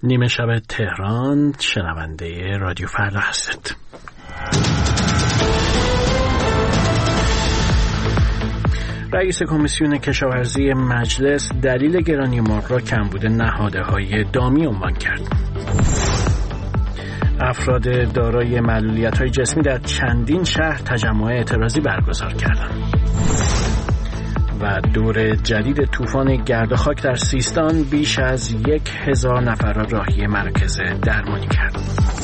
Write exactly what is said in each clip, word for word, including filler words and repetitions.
نیمه شب تهران، شنونده رادیو فردا هستید. رئیس کمیسیون کشاورزی مجلس دلیل گرانی مرغ را کمبود نهادهای دامی عنوان کرد. افراد دارای معلولیت‌های جسمی در چندین شهر تجمع اعتراضی برگزار کردند. و دور جدید طوفان گرد و خاک در سیستان بیش از یک هزار نفر را راهی مراکز درمانی کرد.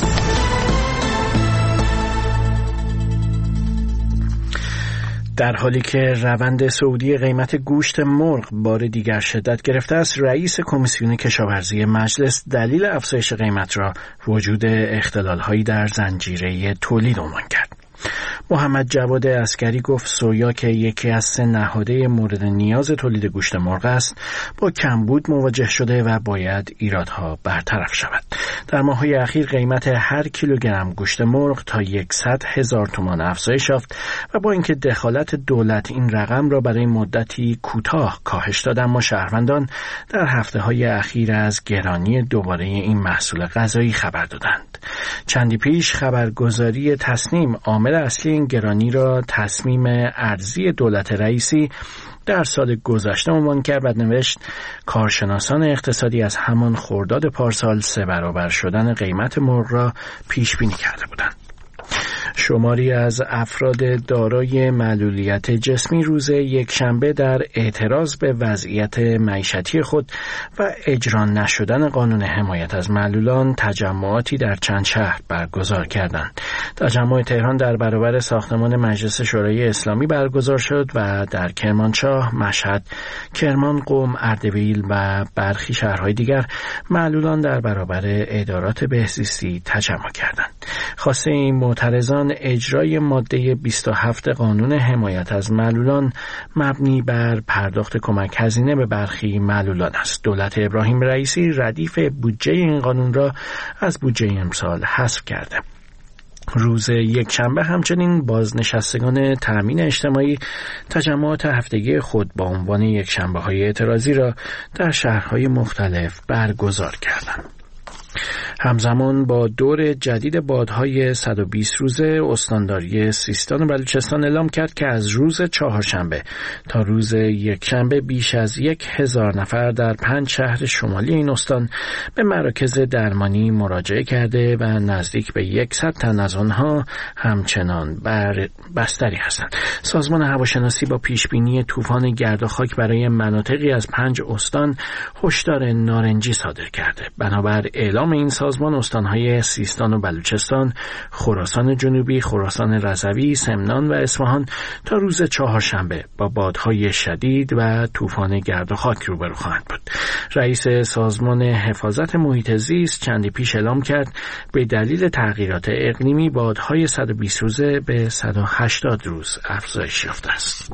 در حالی که روند صعودی قیمت گوشت مرغ بار دیگر شدت گرفته است، رئیس کمیسیون کشاورزی مجلس دلیل افزایش قیمت را وجود اختلال‌هایی در زنجیره تولید عنوان کرد. محمد جواد عسکری گفت سویا که یکی از سه نهاده مورد نیاز تولید گوشت مرغ است، با کمبود مواجه شده و باید ایرادها برطرف شود. در ماه‌های اخیر قیمت هر کیلوگرم گوشت مرغ تا صد هزار تومان افزایش یافت و با اینکه دخالت دولت این رقم را برای مدتی کوتاه کاهش داد، اما شهروندان در هفته‌های اخیر از گرانی دوباره این محصول غذایی خبر دادند. چندی پیش خبرگزاری تصنیم عامل اصلی این گرانی را تصمیم ارزی دولت رئیسی در سال گذشته عنوان کرد و نوشت کارشناسان اقتصادی از همان خرداد پارسال سه برابر شدن قیمت مرغ را پیش بینی کرده بودند. شماری از افراد دارای معلولیت جسمی روز یکشنبه در اعتراض به وضعیت معیشتی خود و اجرا نشدن قانون حمایت از معلولان تجمعاتی در چند شهر برگزار کردند. تجمع تهران در برابر ساختمان مجلس شورای اسلامی برگزار شد و در کرمانشاه، مشهد، کرمان، قم، اردبیل و برخی شهرهای دیگر معلولان در برابر ادارات بهزیستی تجمع کردند. خواسته این معترضان اجرای ماده بیست و هفت قانون حمایت از معلولان مبنی بر پرداخت کمک هزینه به برخی معلولان است. دولت ابراهیم رئیسی ردیف بودجه این قانون را از بودجه امسال حذف کرده. روز یکشنبه همچنین بازنشستگان تأمین اجتماعی تجمعات هفتگی خود با عنوان یکشنبه‌های اعتراضی را در شهرهای مختلف برگزار کردند. همزمان با دور جدید بادهای صد و بیست روزه، استانداری سیستان و بلوچستان اعلام کرد که از روز چهارشنبه تا روز یکشنبه بیش از یک هزار نفر در پنج شهر شمالی این استان به مراکز درمانی مراجعه کرده و نزدیک به صد تن از آنها همچنان بر بستری هستند. سازمان هواشناسی با پیشبینی طوفان گرد و خاک برای مناطقی از پنج استان هشدار نارنجی صادر کرده. بنابر اعلام این سازمان، استانهای سیستان و بلوچستان، خراسان جنوبی، خراسان رضوی، سمنان و اصفهان تا روز چهارشنبه با بادهای شدید و طوفان گرد و خاک روبرو خواهند بود. رئیس سازمان حفاظت محیط زیست چندی پیش اعلام کرد به دلیل تغییرات اقلیمی بادهای صد و بیست روزه به صد و هشتاد روز افزایش یافته است.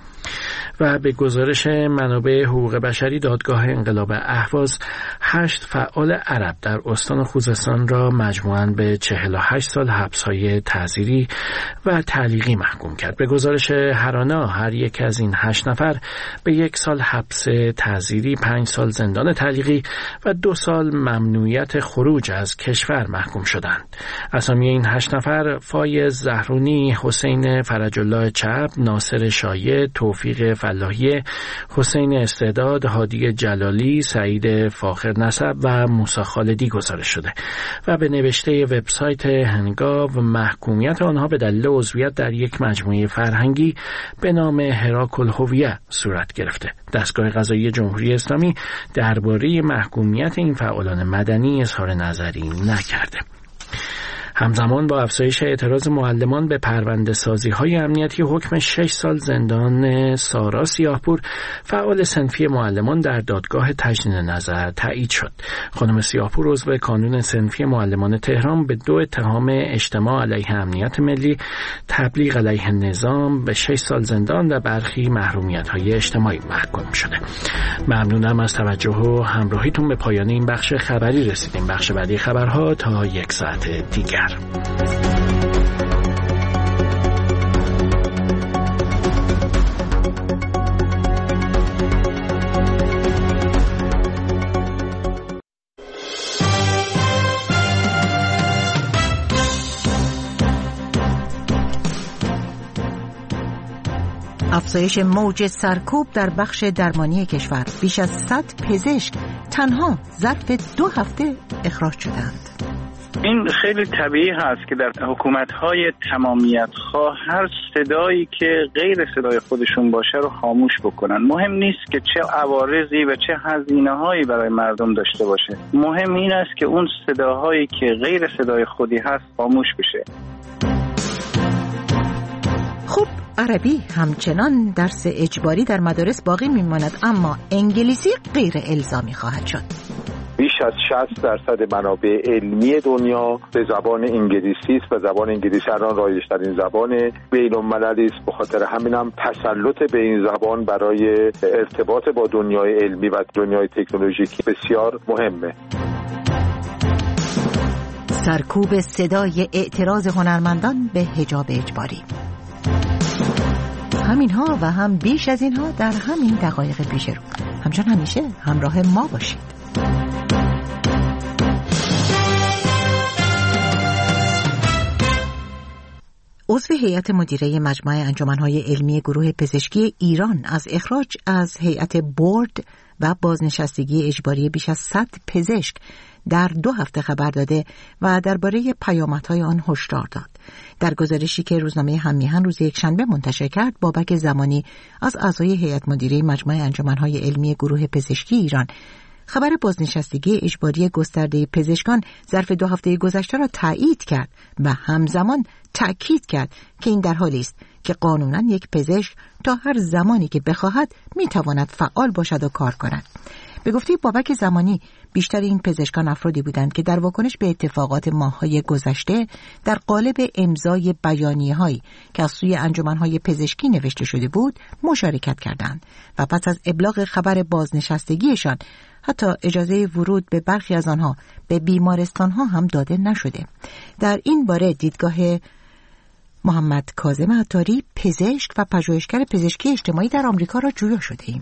و به گزارش منابع حقوق بشری، دادگاه انقلاب اهواز هشت فعال عرب در استان خوزستان را مجموعاً به چهل و هشت سال حبس‌های تعزیری و تعلیقی محکوم کرد. به گزارش هرانا هر یک از این هشت نفر به یک سال حبس تعزیری، پنج سال زندان تعلیقی و دو سال ممنوعیت خروج از کشور محکوم شدند. اسامی این هشت نفر فایز زهرونی، حسین فرج الله چب، ناصر شایع، توفیق فلاحی، حسین استعداد، هادی جلالی، سعید فاخر نسب و موسی خالدی گزارش شده و به نوشته وبسایت هنگاو محکومیت آنها به دلیل عضویت در یک مجموعه فرهنگی به نام هراک الهویه صورت گرفته. دستگاه قضایی جمهوری اسلامی درباره محکومیت این فعالان مدنی اظهار نظری نکرده. همزمان با افزایش اعتراض معلمان به پرونده سازی های امنیتی، حکم شش سال زندان سارا سیاهپور فعال صنفی معلمان در دادگاه تجدید نظر تایید شد. خانم سیاهپور عضو کانون صنفی معلمان تهران به دو اتهام اجتماع علیه امنیت ملی، تبلیغ علیه نظام به شش سال زندان و برخی محرومیت های اجتماعی محکوم شده. ممنونم از توجه و همراهیتون. به پایان این بخش خبری رسیدیم. بخش بعدی خبرها تا یک ساعت دیگر. افزایش موج سرکوب در بخش درمانی کشور. بیش از صد پزشک تنها ظرف دو هفته اخراج شدند. این خیلی طبیعی هست که در حکومت‌های تمامیت خواه هر صدایی که غیر صدای خودشون باشه رو خاموش بکنن. مهم نیست که چه عوارضی و چه هزینه‌هایی برای مردم داشته باشه. مهم این است که اون صداهایی که غیر صدای خودی هست خاموش بشه. خب عربی همچنان درس اجباری در مدارس باقی میماند، اما انگلیسی غیر الزامی خواهد شد. بیش از شصت درصد منابع علمی دنیا به زبان انگلیسی است و زبان انگلیسی الان رایج‌ترین زبان بین‌المللی است. به خاطر همینم تسلط به این زبان برای ارتباط با دنیای علمی و دنیای تکنولوژیکی بسیار مهمه. سرکوب صدای اعتراض هنرمندان به حجاب اجباری. همین ها و هم بیش از اینها در همین دقایق پیش رو. همچون همیشه همراه ما باشید. عضو هیئت مدیره مجمع انجمن‌های علمی گروه پزشکی ایران از اخراج از هیئت بورد و بازنشستگی اجباری بیش از صد پزشک در دو هفته خبر داده و درباره پیامدهای آن هشدار داد. در گزارشی که روزنامه هم‌میهن روز یکشنبه منتشر کرد، بابک زمانی از اعضای هیئت مدیره مجمع انجمن‌های علمی گروه پزشکی ایران خبر بازنشستگی اجباری گسترده پزشکان ظرف دو هفته گذشته را تایید کرد و همزمان تأکید کرد که این در حالی است که قانونا یک پزشک تا هر زمانی که بخواهد میتواند فعال باشد و کار کند. به گفته بابک زمانی، بیشتر این پزشکان افرادی بودند که در واکنش به اتفاقات ماه‌های گذشته در قالب امضای بیانیه‌هایی که از سوی انجمن‌های پزشکی نوشته شده بود مشارکت کردند و پس از ابلاغ خبر بازنشستگیشان حتی اجازه ورود به برخی از آنها به بیمارستان‌ها هم داده نشده. در این باره دیدگاه محمد کاظم عطاری، پزشک و پژوهشگر پزشکی اجتماعی در آمریکا را جویا شده‌ایم.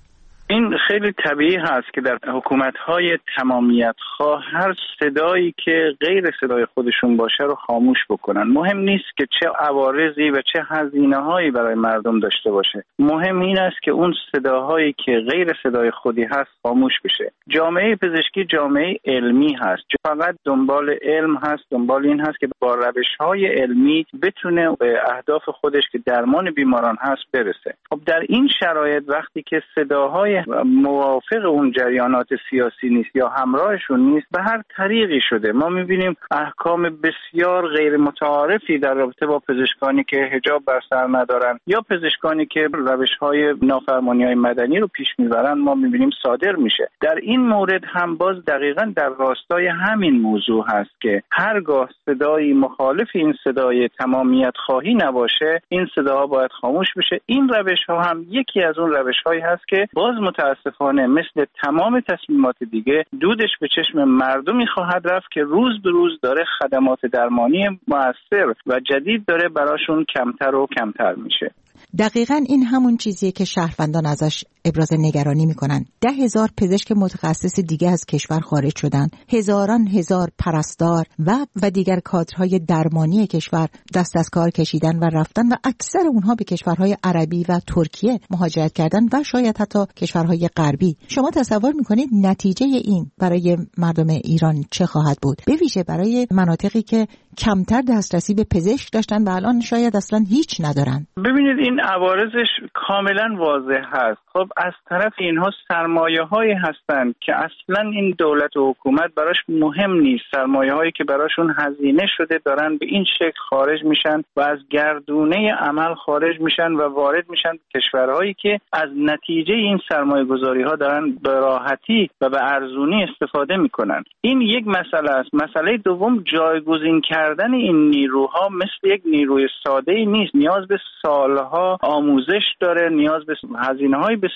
این خیلی طبیعی هست که در حکومت‌های تمامیت خواه هر صدایی که غیر صدای خودشون باشه رو خاموش بکنن. مهم نیست که چه عوارضی و چه هزینه‌هایی برای مردم داشته باشه. مهم این است که اون صداهایی که غیر صدای خودی هست خاموش بشه. جامعه پزشکی جامعه علمی هست. فقط دنبال علم هست، دنبال این هست که با روش‌های علمی بتونه به اهداف خودش که درمان بیماران هست برسه. خب در این شرایط وقتی که صداهای موافق اون جریانات سیاسی نیست یا همراهشون نیست، به هر طریقی شده ما میبینیم احکام بسیار غیر متعارفی در رابطه با پزشکانی که حجاب بر سر ندارن یا پزشکانی که روش‌های نافرمانی‌های مدنی رو پیش میبرن ما میبینیم صادر میشه. در این مورد هم باز دقیقاً در راستای همین موضوع هست که هرگاه صدایی مخالف این صدای تمامیت خواهی نباشه، این صداها باید خاموش بشه. این روش‌ها هم یکی از اون روش‌هایی هست که باز متاسفانه مثل تمام تصمیمات دیگه دودش به چشم مردمی خواهد رفت که روز به روز داره خدمات درمانی مؤثر و جدید داره براشون کمتر و کمتر میشه. دقیقاً این همون چیزیه که شهروندان ازش ابراز نگرانی میکنن. ده هزار پزشک متخصص دیگه از کشور خارج شدن، هزاران هزار پرستار و و دیگر کادرهای درمانی کشور دست از کار کشیدن و رفتن و اکثر اونها به کشورهای عربی و ترکیه مهاجرت کردن و شاید حتی کشورهای غربی. شما تصور میکنید نتیجه این برای مردم ایران چه خواهد بود؟ به ویژه برای مناطقی که کمتر دسترسی به پزشک داشتن و الان شاید اصلا هیچ ندارن. ببینید این عوارضش کاملا واضح هست. خب از طرف اینها سرمایه‌هایی هستند که اصلا این دولت و حکومت براش مهم نیست. سرمایه‌هایی که براشون هزینه شده دارن به این شکل خارج میشن و از گردونه عمل خارج میشن و وارد میشن به کشورهایی که از نتیجه این سرمایه‌گذاری‌ها دارن به راحتی و به ارزونی استفاده میکنن. این یک مسئله است. مسئله دوم جایگزین کردن این نیروها مثل یک نیروی ساده‌ای نیست. نیاز به سالها آموزش داره، نیاز به هزینه‌های بسیار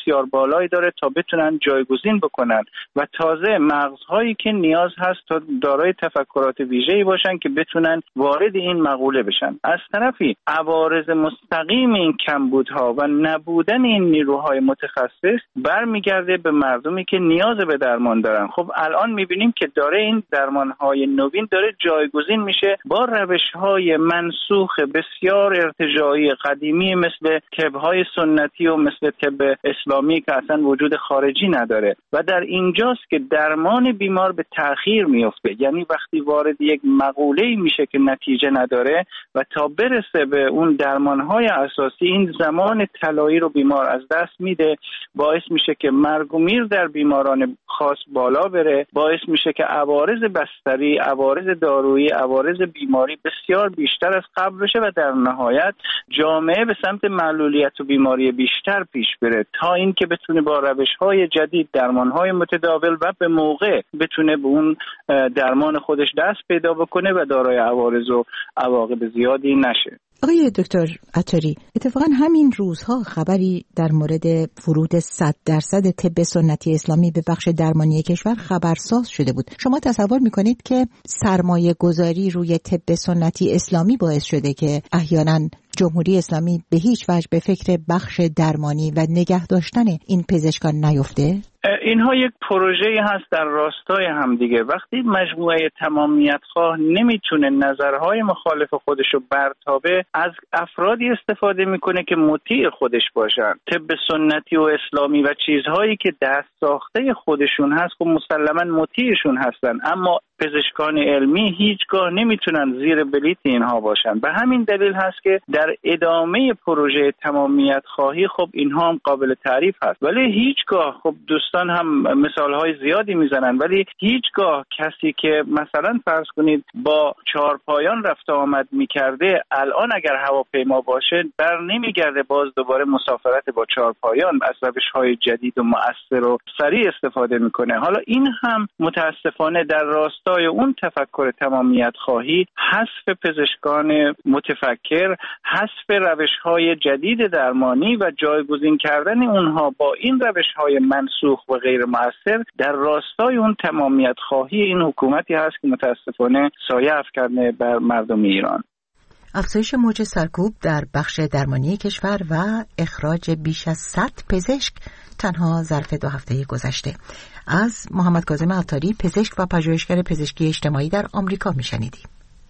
بسیار بالایی داره تا بتونن جایگزین بکنن و تازه مغزهایی که نیاز هست تا دارای تفکرات ویژه‌ای باشن که بتونن وارد این مقوله بشن. از طرفی عوارض مستقیم این کمبودها و نبودن این نیروهای متخصص برمیگرده به مردمی که نیاز به درمان دارن. خب الان میبینیم که داره این درمانهای نوین داره جایگزین میشه با روشهای منسوخ بسیار ارتجاعی قدیمی مثل طب‌های سنتی و مثل طب اسلامی که اصلا وجود خارجی نداره و در اینجاست که درمان بیمار به تأخیر میفته. یعنی وقتی وارد یک مقوله‌ای میشه که نتیجه نداره و تا برسه به اون درمانهای اساسی این زمان طلایی رو بیمار از دست میده، باعث میشه که مرگ و میر در بیماران خاص بالا بره، باعث میشه که عوارض بستری، عوارض دارویی، عوارض بیماری بسیار بیشتر از قبل بشه و در نهایت جامعه به سمت معلولیت و بیماری بیشتر پیش بره تا اینکه بتونه با روش‌های جدید، درمان‌های متداول و به موقع بتونه به اون درمان خودش دست پیدا بکنه و دارای عوارض و عواقب زیادی نشه. آقای دکتر عطاری، اتفاقا همین روزها خبری در مورد ورود صد درصد طب سنتی اسلامی به بخش درمانی کشور خبرساز شده بود. شما تصور میکنید که سرمایه گذاری روی طب سنتی اسلامی باعث شده که احیانا جمهوری اسلامی به هیچ وجه به فکر بخش درمانی و نگه داشتن این پزشکان نیفته؟ اینها یک پروژه‌ای هست در راستای همدیگه. وقتی مجموعه تمامیت خواه نمیتونه نظرهای مخالف خودش رو برتابه، از افرادی استفاده میکنه که مطیع خودش باشن. طب سنتی و اسلامی و چیزهایی که دست ساخته خودشون هست خب مسلماً مطیعشون هستن، اما پزشکان علمی هیچگاه نمیتونن زیر بلیت اینها باشن. به همین دلیل هست که در ادامه پروژه تمامیت خواهی خب اینها هم قابل تعریف هست، ولی هیچگاه، خب دوستان هم مثالهای زیادی میزنن، ولی هیچگاه کسی که مثلا فرض کنید با چهارپایان رفت آمد میکرده الان اگر هواپیما باشه در نمیگرده باز دوباره مسافرت با چهارپایان، از روش‌های جدید و مؤثر و سریع استفاده میکنه. حالا این هم متاسفانه در راست اون تفکر تمامیت خواهی، حذف پزشکان متفکر، حذف روش‌های جدید درمانی و جایگزین کردن اونها با این روش‌های منسوخ و غیر مؤثر در راستای اون تمامیت خواهی این حکومتی هست که متاسفانه سایه افکنده بر مردم ایران. افزایش موج سرکوب در بخش درمانی کشور و اخراج بیش از صد پزشک تنها ظرف دو هفته گذشته. از محمد کاظم عطاری، پزشک و پژوهشگر پزشکی اجتماعی در آمریکا میشنیدیم.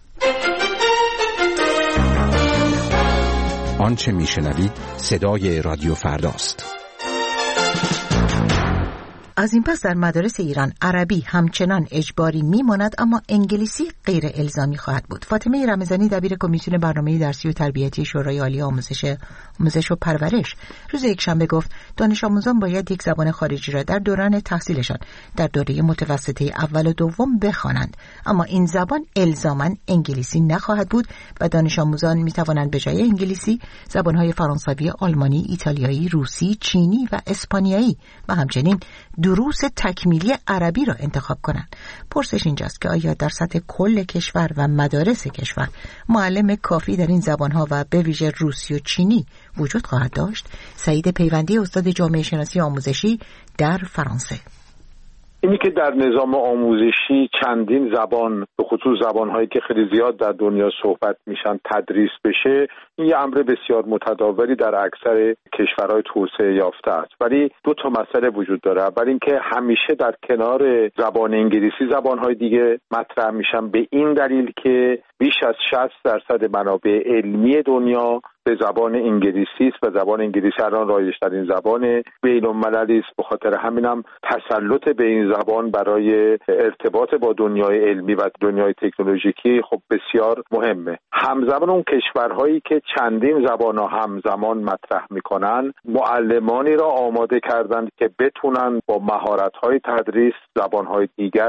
آنچه میشنوید صدای رادیو فرداست. از این پس در مدارس ایران عربی همچنان اجباری میماند، اما انگلیسی غیر الزامی خواهد بود. فاطمه رمضانی دبیر کمیسیون برنامه درسی و تربیتی شورای عالی آموزش آموزش و پرورش روز یکشنبه گفت دانش آموزان باید یک زبان خارجی را در دوران تحصیلشان در دوره متوسطه اول و دوم بخوانند، اما این زبان الزاما انگلیسی نخواهد بود و دانش آموزان می توانند به جای انگلیسی زبان‌های فرانسوی، آلمانی، ایتالیایی، روسی، چینی و اسپانیایی و همچنین دروس تکمیلی عربی را انتخاب کنند. پرسش اینجاست که آیا در سطح کل کشور و مدارس کشور معلم کافی در این زبانها و به ویژه روسی و چینی وجود خواهد داشت؟ سعید پیوندی، استاد جامعه شناسی آموزشی در فرانسه: اینی که در نظام آموزشی چندین زبان، به خصوص زبان‌هایی که خیلی زیاد در دنیا صحبت میشن، تدریس بشه، این یه امر بسیار متداولی در اکثر کشورهای توسعه یافته است. ولی دو تا مسئله وجود داره. اول اینکه همیشه در کنار زبان انگلیسی زبان‌های دیگه مطرح میشن، به این دلیل که بیش از شصت درصد منابع علمی دنیا به زبان انگلیسی است و زبان انگلیسی الان رایج‌ترین زبان بین‌المللی است. به خاطر همینم تسلط به این زبان برای ارتباط با دنیای علمی و دنیای تکنولوژیکی خب بسیار مهمه. همزمان اون کشورهایی که چندین زبان ها همزمان مطرح میکنن، معلمانی را آماده کردند که بتونن با مهارت‌های تدریس زبان‌های دیگر رو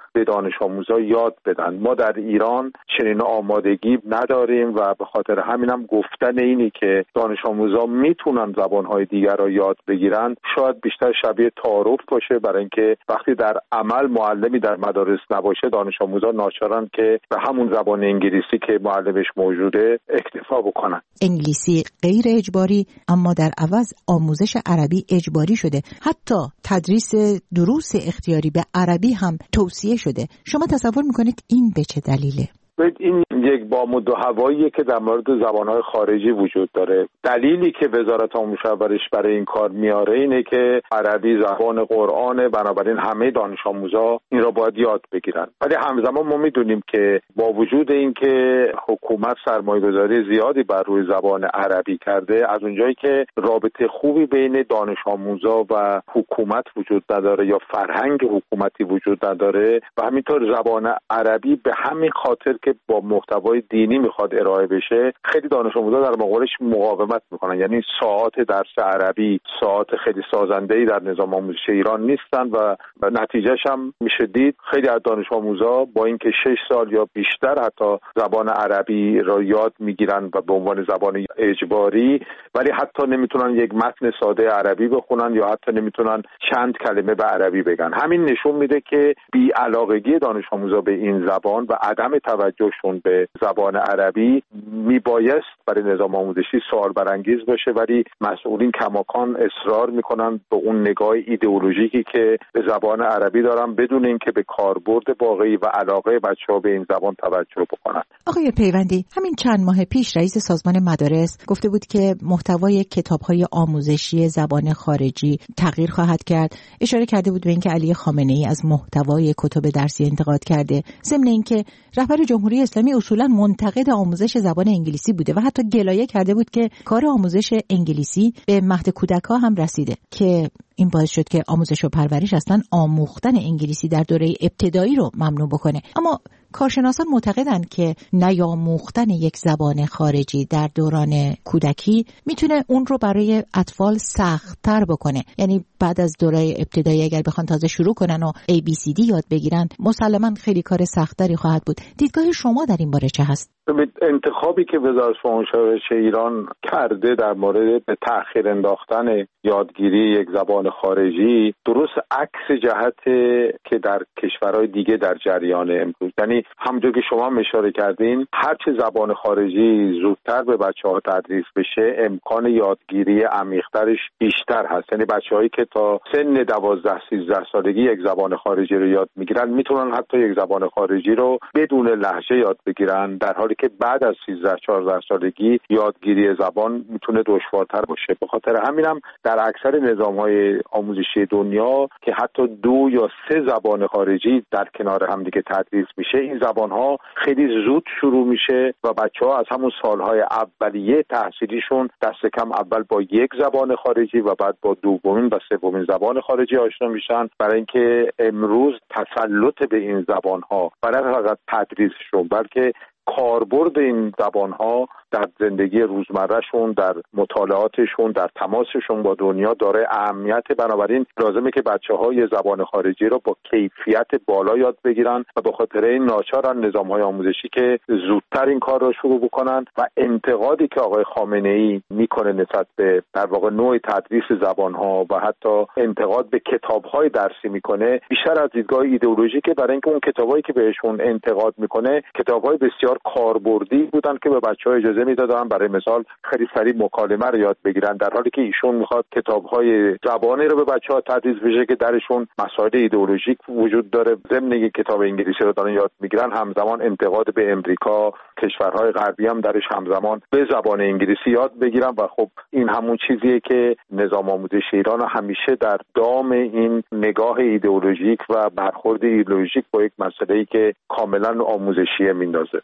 به دانش آموزا یاد بدن. ما در ایران چنین آمادگی نداریم و به خاطر همینم گفتن اینی که دانش آموزا میتونن زبانهای دیگر را یاد بگیرن شاید بیشتر شبیه تعارف باشه، برای اینکه وقتی در عمل معلمی در مدارس نباشه دانش آموزا ناچارن که به همون زبان انگلیسی که معلمش موجوده اکتفا بکنن. انگلیسی غیر اجباری اما در عوض آموزش عربی اجباری شده. حتی تدریس دروس اختیاری به عربی هم توصیه شده. شما تصور میکنید این به چه دلیله؟ این یک بام دو هواییه که در مورد زبانهای خارجی وجود داره. دلیلی که وزارت آموزش و پرورش برای این کار میاره اینه که عربی زبان قرآنه، بنابراین همه دانش آموزا این را باید یاد بگیرن. ولی همزمان ما میدونیم که با وجود این که حکومت سرمایه‌گذاری زیادی بر روی زبان عربی کرده، از اونجایی که رابطه خوبی بین دانش آموزا و حکومت وجود نداره یا فرهنگ حکومتی وجود نداره و همینطور زبان عربی به همین خاطر که با محتوای دینی میخواد ارائه بشه خیلی دانش آموزا در مقابلش مقاومت میکنن. یعنی ساعات درس عربی ساعات خیلی سازنده‌ای در نظام آموزش ایران نیستن و نتیجهش هم میشه دید خیلی از دانش آموزا با اینکه شش سال یا بیشتر حتی زبان عربی را یاد میگیرن و به عنوان زبان اجباری، ولی حتی نمیتونن یک متن ساده عربی بخونن یا حتی نمیتونن چند کلمه به عربی بگن. همین نشون میده که بی‌علاقگی دانش آموزا به این زبان و عدم توجهشون به زبان عربی میبایست برای نظام آموزشی سوال برانگیز باشه، ولی مسئولین کماکان اصرار میکنن به اون نگاه ایدئولوژیکی که به زبان عربی دارن بدون اینکه به کاربرد واقعی و علاقه بچه‌ها به این زبان توجه بکنن. آقای پیوندی، همین چند ماه پیش رئیس سازمان مدارس گفته بود که محتوای کتاب‌های آموزشی زبان خارجی تغییر خواهد کرد. اشاره کرده بود به اینکه علی خامنه‌ای از محتوای کتب درسی انتقاد کرده، ضمن اینکه رهبر جمهوری اسلامی اصولا منتقد آموزش زبان انگلیسی بوده و حتی گلایه کرده بود که کار آموزش انگلیسی به مهد کودک‌ها هم رسیده که این باعث شد که آموزش و پرورش اصلا آموختن انگلیسی در دوره ابتدایی رو ممنوع بکنه. اما کارشناسان معتقدند که نیاموختن یک زبان خارجی در دوران کودکی میتونه اون رو برای اطفال سخت‌تر بکنه. یعنی بعد از دوره ابتدایی اگر بخوان تازه شروع کنن و ای بی سی دی یاد بگیرن مسلماً خیلی کار سخت‌تری خواهد بود. دیدگاه شما در این باره چه هست؟ انتخابی که وزارت آموزش و پرورش ایران کرده در مورد به تأخیر انداختن یادگیری یک زبان خارجی درست عکس جهت که در کشورهای دیگه در جریان امروز، یعنی همونجور که شما اشاره کردین هر چه زبان خارجی زودتر به بچه‌ها تدریس بشه امکان یادگیری عمیق‌ترش بیشتر هست. یعنی بچه‌هایی که تا سن دوازده سیزده سالگی یک زبان خارجی رو یاد میگیرن میتونن حتی یک زبان خارجی رو بدون لهجه یاد بگیرن، در حالی که بعد از سیزده چهارده سالگی یادگیری زبان میتونه دشوارتر باشه. به خاطر همینم در اکثر نظام‌های آموزشی دنیا که حتی دو یا سه زبان خارجی در کنار هم دیگه تدریس میشه، این زبان‌ها خیلی زود شروع میشه و بچه‌ها از همون سال‌های اولیه تحصیلیشون دست کم اول با یک زبان خارجی و بعد با دومین و سومین زبان خارجی آشنا میشن، برای اینکه امروز تسلط به این زبان‌ها و نه فقط تدریسشون بلکه کاربرد این زبان‌ها در زندگی روزمرهشون، در مطالعاتشون، در تماسشون با دنیا داره اهمیت. بنابراین لازمه که بچه‌ها یه زبان خارجی رو با کیفیت بالا یاد بگیرن و به خاطر این ناچارن نظام‌های آموزشی که زودتر این کار رو شروع بکنن و انتقادی که آقای خامنه‌ای میکنه نسبت به در واقع نوع تدریس زبان‌ها و حتی انتقاد به کتاب‌های درسی میکنه بیشتر از دیدگاه ایدئولوژیکه، برای اینکه اون کتابایی که بهشون انتقاد میکنه کتاب‌های بسیار کاربردی بودن که به بچه‌ها اجازه میدادن برای مثال خیلی سریع مکالمه رو یاد بگیرن، در حالی که ایشون میخواد کتاب‌های زبانی رو به بچه‌ها تدریس بشه که درشون مسائل ایدئولوژیک وجود داره. ضمن اینکه کتاب انگلیسی رو دارن یاد میگیرن همزمان انتقاد به امریکا، کشورهای غربی هم درش همزمان به زبان انگلیسی یاد بگیرن و خب این همون چیزیه که نظام آموزش ایران همیشه در دام این نگاه ایدئولوژیک و برخورد ایدئولوژیک با یک مسئله‌ای که کاملا آموزشیه میندازه.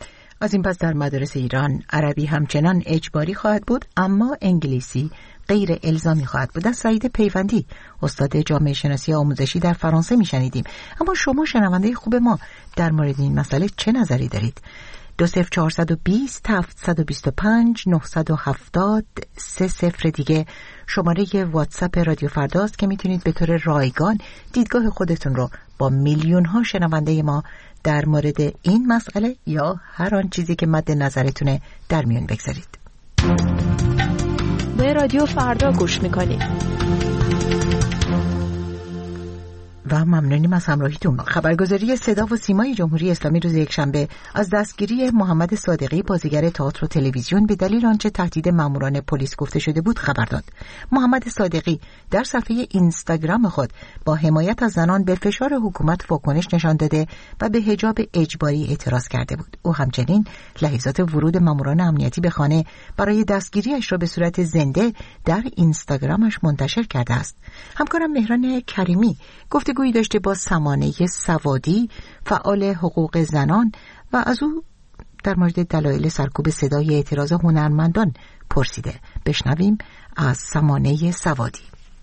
از این پس در مدارس ایران عربی همچنان اجباری خواهد بود اما انگلیسی غیر الزامی خواهد بود. از سعید پیوندی استاد جامعه شناسی آموزشی در فرانسه میشنیدیم. اما شما شنونده خوب ما در مورد این مسئله چه نظری دارید؟ دو صفر چهارصد و بیست هفتصد و بیست و پنج نهصد و هفتاد سه صفر دیگه شماره واتساپ رادیو فرداست که میتونید به طور رایگان دیدگاه خودتون رو با میلیون ها شنونده ما در مورد این مسئله یا هر آن چیزی که مد نظرتونه در میون بگذارید. به رادیو فردا گوش میکنید و ممنونیم از همراهیتون. خبرگزاری صدا و سیمای جمهوری اسلامی روز یکشنبه از دستگیری محمد صادقی بازیگر تئاتر و تلویزیون به دلیل آنچه تهدید ماموران پلیس گفته شده بود خبر داد. محمد صادقی در صفحه اینستاگرام خود با حمایت از زنان به فشار حکومت واکنش نشان داده و به حجاب اجباری اعتراض کرده بود. او همچنین لحظات ورود ماموران امنیتی به خانه برای دستگیریش را به صورت زنده در اینستاگرامش منتشر کرده است. همکارم مهران کریمی گفتگویی داشته با سمانه سوادی، فعال حقوق زنان، و از او در مورد دلایل سرکوب صدای اعتراض هنرمندان پرسیده. بشنویم از سمانه سوادی.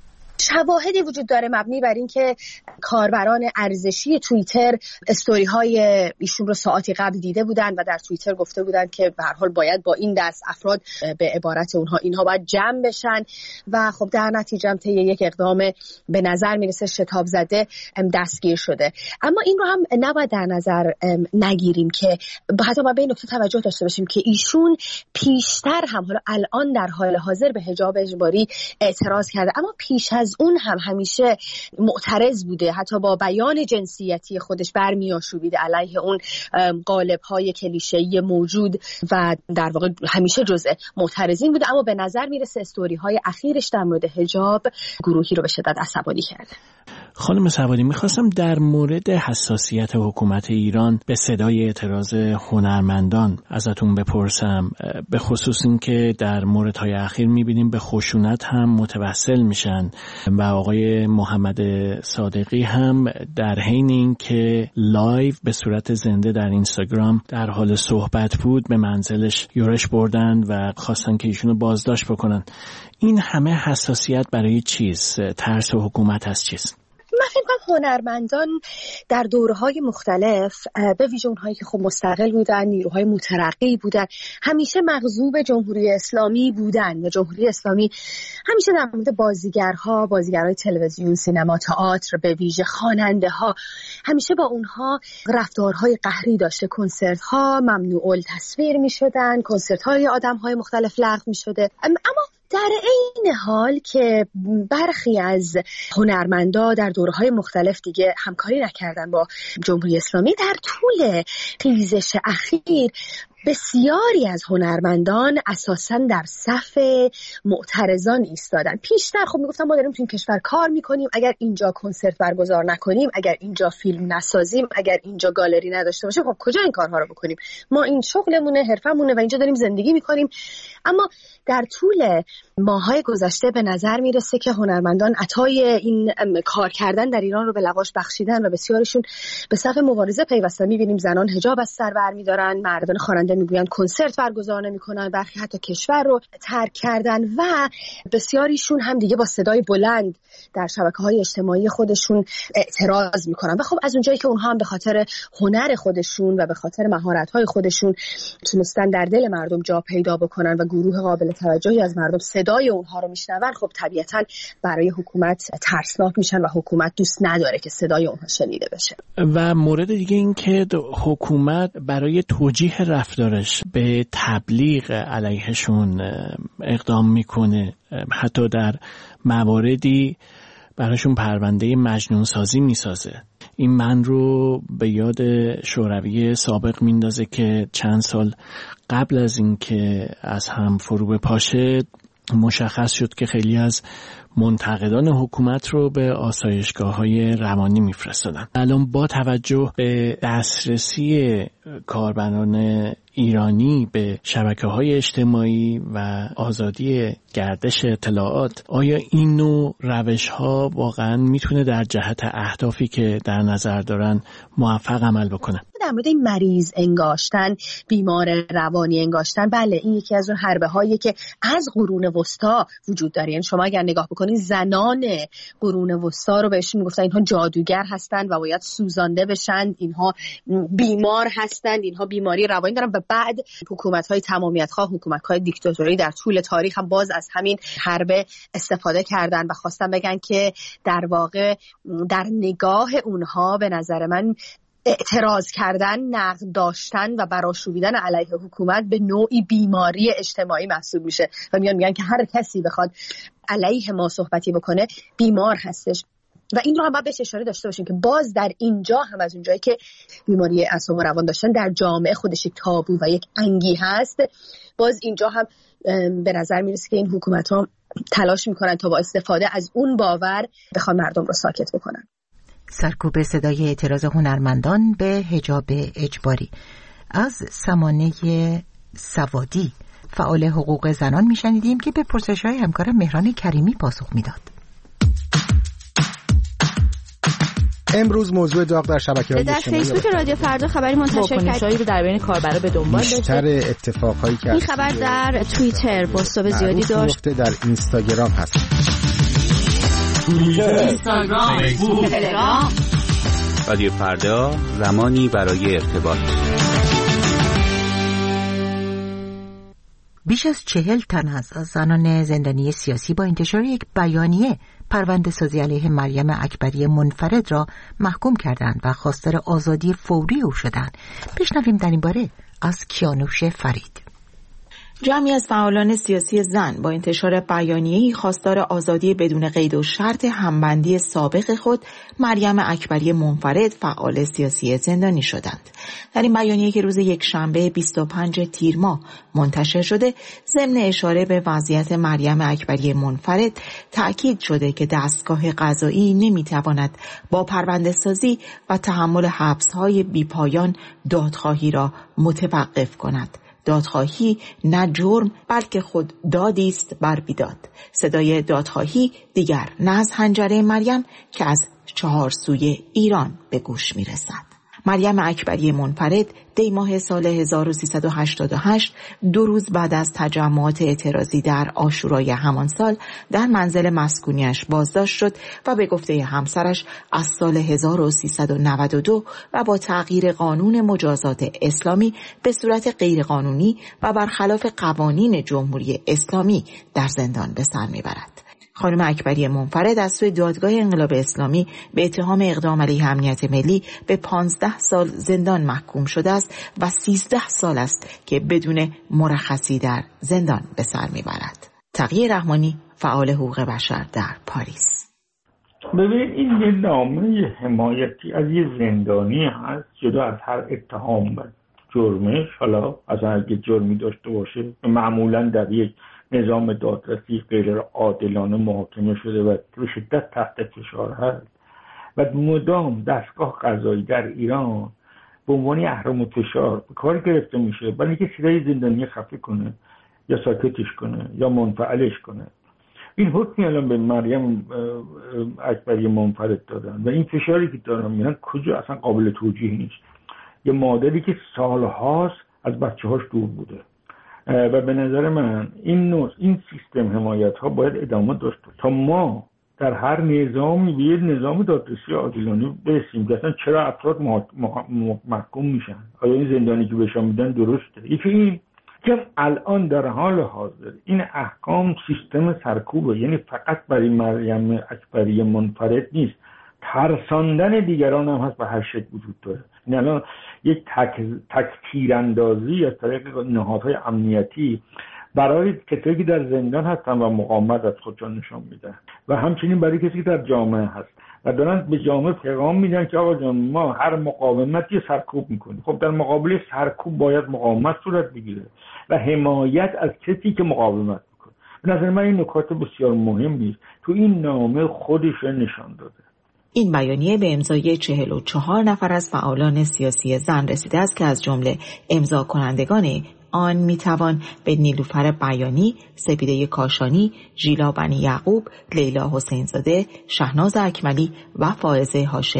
شواهدی وجود داره مبنی بر این که کاربران ارزشی توییتر استوری های ایشون رو ساعتی قبل دیده بودن و در توییتر گفته بودن که به هر حال باید با این دست افراد به عبارت اونها اینها باید جمع بشن و خب در نتیجه طی یک اقدام به نظر میرسه شتاب زده دستگیر شده. اما این رو هم نباید در نظر نگیریم که حتی ما به این نکته توجه داشته باشیم که ایشون پیشتر هم حالا الان در حال حاضر به حجاب اجباری اعتراض کرده، اما پیش از اون هم همیشه معترض بوده، حتی با بیان جنسیتی خودش برمی‌آشوبیده علیه اون قالب‌های کلیشه‌ای موجود و در واقع همیشه جزء معترضین بوده. اما به نظر میرسه استوری‌های اخیرش در مورد حجاب گروهی رو به شدت عصبانی کرده. خانم سوادی، میخواستم در مورد حساسیت حکومت ایران به صدای اعتراض هنرمندان ازتون بپرسم، به خصوص این که در موردهای اخیر میبینیم به خشونت هم متوسل میشن و آقای محمد صادقی هم در حین این که لایو به صورت زنده در اینستاگرام در حال صحبت بود به منزلش یورش بردن و خواستن که ایشونو بازداشت بکنن. این همه حساسیت برای چیز؟ ترس و حکومت از چیز؟ من فکر کنم هنرمندان در دوره‌های مختلف به ویژه اونهایی که خب مستقل بودن، نیروهای مترقی بودن، همیشه مغضوب جمهوری اسلامی بودن و جمهوری اسلامی همیشه در مورد بازیگرها، بازیگرای تلویزیون، سینما، تئاتر، به ویژه خواننده‌ها، همیشه با اونها رفتارهای قهری داشته. کنسرت‌ها ممنوع التصویر می‌شدن، کنسرت‌های آدم‌های مختلف لغو می‌شده. اما در این حال که برخی از هنرمندا در دوره‌های مختلف دیگه همکاری نکردن با جمهوری اسلامی، در طول خیزش اخیر بسیاری از هنرمندان اساساً در صف معترضان ایستادن. پیشتر خب میگفتن ما داریم تو این کشور کار میکنیم، اگر اینجا کنسرت برگزار نکنیم، اگر اینجا فیلم نسازیم، اگر اینجا گالری نداشته باشیم، خب کجا این کارها رو بکنیم؟ ما این شغلمونه، حرفمونه و اینجا داریم زندگی میکنیم. اما در طول ماهای گذشته به نظر میرسه که هنرمندان عطای این کار کردن در ایران رو به لواش بخشیدن و بسیارشون به صف مبارزه پیوستن. میبینیم زنان حجاب از سر برمی‌دارن، مردان خواننده میگوین کنسرت برگزار نمی‌کنن، برخی حتی کشور رو ترک کردن و بسیاریشون هم دیگه با صدای بلند در شبکه‌های اجتماعی خودشون اعتراض می‌کنن. و خب از اونجایی که اونها هم به خاطر هنر خودشون و به خاطر مهارت‌های خودشون تونستن در دل مردم جا پیدا بکنن و گروه قابل توجهی از مردم صدای اونها رو میشنون، خب طبیعتاً برای حکومت ترسناک میشن و حکومت دوست نداره که صدای اونها شنیده بشه. و مورد دیگه این که حکومت برای توجیه رفتارش به تبلیغ علیهشون اقدام میکنه، حتی در مواردی براشون پرونده مجنون سازی میسازه. این من رو به یاد شوروی سابق میندازه که چند سال قبل از این که از هم فرو بپاشه مشخص شد که خیلی از منتقدان حکومت رو به آسایشگاه‌های روانی میفرستادن. الان با توجه به دسترسی کاربران ایرانی به شبکه‌های اجتماعی و آزادی گردش اطلاعات، آیا این نوع روش‌ها واقعاً میتونه در جهت اهدافی که در نظر دارن موفق عمل بکنه؟ در مورد این مریض انگاشتن، بیمار روانی انگاشتن، بله این یکی از اون حربه هایی که از قرون وسطا وجود داره. یعنی شما اگر نگاه بکنید زنان قرون وسطا رو بهشون میگفتن اینها جادوگر هستند و باید سوزانده بشن، اینها بیمار هستند، اینها بیماری روانی دارن. و بعد حکومت‌های تمامیت‌خواه، حکومت‌های دیکتاتوری در طول تاریخ هم باز از همین حربه استفاده کردن و خواستن بگن که در واقع در نگاه اونها به نظر من اعتراض کردن، نقد داشتن و برآشوبیدن علیه حکومت به نوعی بیماری اجتماعی محسوب میشه و میان میگن که هر کسی بخواد علیه ما صحبتی بکنه بیمار هستش. و این رو هم باید بهش اشاره داشته باشیم که باز در اینجا هم از اونجایی که بیماری اعصاب و روان داشتن در جامعه خودش یک تابو و یک انگی هست، باز اینجا هم به نظر میرسه که این حکومت‌ها تلاش میکنن تا با استفاده از اون باور بخوان مردم رو ساکت بکنن. سرکوب صدای اعتراض هنرمندان به حجاب اجباری. از سمانه سوادی، فعال حقوق زنان، میشنیدیم که به پرسش‌های همکارم مهران کریمی پاسخ میداد. امروز موضوع داغ در شبکه‌های اجتماعی در فیسبوک رادیو فردا خبری منتشر کرد رو در بین کاربرا به دنبال داشته. بیشتر اتفاقایی که این خبر در توییتر پست‌های زیادی داشت، در اینستاگرام هست. اینستاگرام، فیسبوک، تلگرام. رادیو فردا، زمانی برای ارتباط. بیش از چهل تن از زنان زندانی سیاسی با انتشار یک بیانیه پرونده سازی علیه مریم اکبری منفرد را محکوم کردند و خواستار آزادی فوری او شدند. بشنویم در این باره از کیانوش فرید. جمعی از فعالان سیاسی زن با انتشار بیانیه‌ای خواستار آزادی بدون قید و شرط همبندی سابق خود مریم اکبری منفرد فعال سیاسی زندانی شدند. در این بیانیه که روز یکشنبه بیست و پنج تیر ماه منتشر شده، ضمن اشاره به وضعیت مریم اکبری منفرد تأکید شده که دستگاه قضایی نمی‌تواند با پرونده سازی و تحمل حبس‌های بی‌پایان دادخواهی را متوقف کند. دادخواهی نه جرم بلکه خود دادی است بر بیداد. صدای دادخواهی دیگر نه از حنجره مریم که از چهار سوی ایران به گوش می رسد. مریم اکبری منفرد دی ماه سال هزار و سیصد و هشتاد و هشت، دو روز بعد از تجمعات اعتراضی در عاشورای همان سال، در منزل مسکونیش بازداشت شد و به گفته همسرش از سال هزار و سیصد و نود و دو و با تغییر قانون مجازات اسلامی به صورت غیرقانونی و برخلاف قوانین جمهوری اسلامی در زندان به سر میبرد. خانم اکبری منفرد از سوی دادگاه انقلاب اسلامی به اتهام اقدام علیه امنیت ملی به پانزده سال زندان محکوم شده است و سیزده سال است که بدون مرخصی در زندان به سر میبرد. تقی رحمانی، فعال حقوق بشر در پاریس. ببین این یه نامه حمایتی از یه زندانی هست جدا از هر اتهام و جرمش. حالا اصلا اگه جرمی داشته باشه معمولا در یک نظام دادرسی غیر عادلانه محاکمه شده و به شدت تحت فشار هست و مدام دستگاه قضایی در ایران به عنوان اهرم فشار کار گرفته میشه برای اینکه صدای زندانی خفه کنه یا ساکتش کنه یا منفعلش کنه. این حکمی الان به مریم اکبری منفرد دادن و این فشاری که دارن میرن کجا اصلا قابل توجیه نیست. یه مادری که سالهاست از بچه‌هاش دور بوده و به نظر من این نوع این سیستم حمایت ها باید ادامه داشته تا ما در هر نظامی به یک نظام دادرسی عادلانه برسیم که اصلا چرا افراد محکوم میشن، آیا این زندانی که بهشون میدن درسته. یکی این که الان در حال حاضر این احکام سیستم سرکوبه، یعنی فقط برای مریم اکبری منفرد نیست، ترساندن دیگران هم هست به هر شکل وجود داره. این الان یک تک تک تیراندازی از طریق نهادهای امنیتی برای کسایی که در زندان هستن و مقاومت از خودشان نشان میدن و همچنین برای کسی که در جامعه هست و دارن به جامعه پیغام میدن که آقا جان ما هر مقاومتی سرکوب میکنیم. خب در مقابل سرکوب باید مقاومت صورت بگیره و حمایت از کسی که مقاومت میکنه. به نظر من این نکات بسیار مهمی است تو این نامه خودش نشان داده. این بیانیه به امضای چهل و چهار نفر از فعالان سیاسی زن رسیده است که از جمله امضا کنندگان آن میتوان به نیلوفر بیانی، سپیده کاشانی، ژیلا بنی یعقوب، لیلا حسینزاده، شهناز اکملی و فائزه هاشمی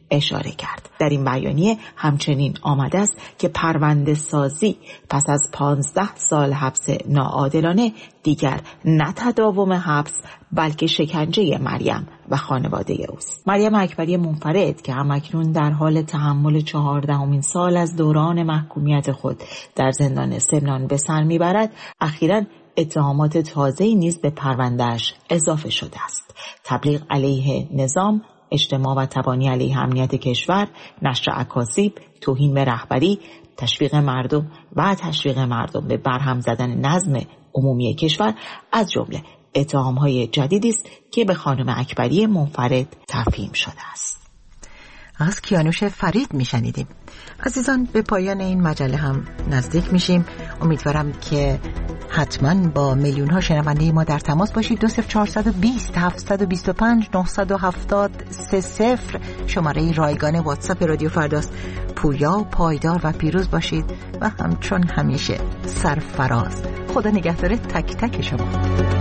اشاره کرد. در این بیانیه همچنین آمده است که پرونده سازی پس از پانزده سال حبس ناعادلانه دیگر نه تداوم حبس بلکه شکنجه مریم و خانواده اوست. مریم اکبری منفرد که همکنون در حال تحمل چهاردهمین سال از دوران محکومیت خود در زندان سمنان به سر میبرد، اخیراً اتهامات تازه‌ای نیز به پروندهش اضافه شده است. تبلیغ علیه نظام، اجتماع و تبانی علیه امنیت کشور، نشر اکاذیب، توهین به رهبری، تشویق مردم و تشویق مردم به برهم زدن نظم عمومی کشور از جمله اتهام‌های جدیدی است که به خانم اکبری منفرد تفهیم شده است. از کیانوش فرید میشنیدیم. عزیزان، به پایان این مجله هم نزدیک میشیم. امیدوارم که حتما با میلیون ها شنونده ما در تماس باشید. دو صفر چهارصد و بیست هفتصد و بیست و پنج نهصد و هفتاد سه صفر شماره رایگان واتساپ رادیو فرداست. پویا، پایدار و پیروز باشید و همچون همیشه سرفراز. خدا نگهدار تک تک شما.